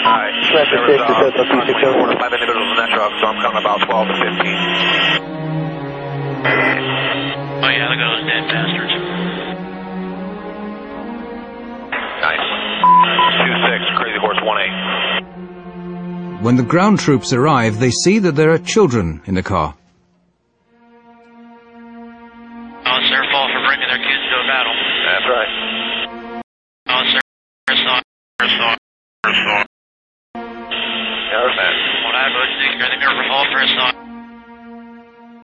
There was approximately 4 to 5 individuals in that truck, so I'm counting about 12 to 15. Oh yeah, look at those dead bastards. Nice. 2-6, Crazy Horse 1-8. When the ground troops arrive, they see that there are children in the car. Oh, it's their fault for bringing their kids to a battle. That's right. Oh, it's their fault. Yeah, there's that. What I would think, I think they're all for a song.